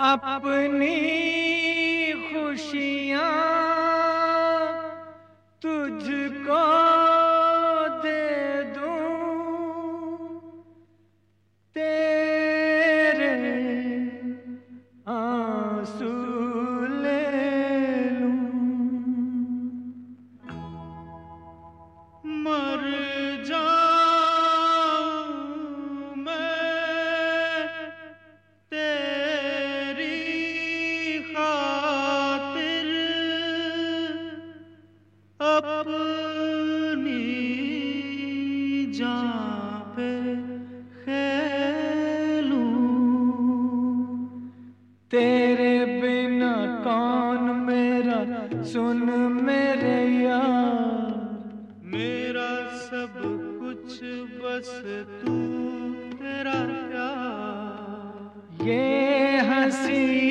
अपनी खुशियाँ तुझको दे दूं, तेरे आंसू ले लूं। मर जाऊं मैं तेरी खातिर, अपनी जान पे खेलूं। तेरे बिना कौन मेरा, सुन मेरे यार, मेरा सब कुछ बस तू, तेरा प्यार। ये हंसी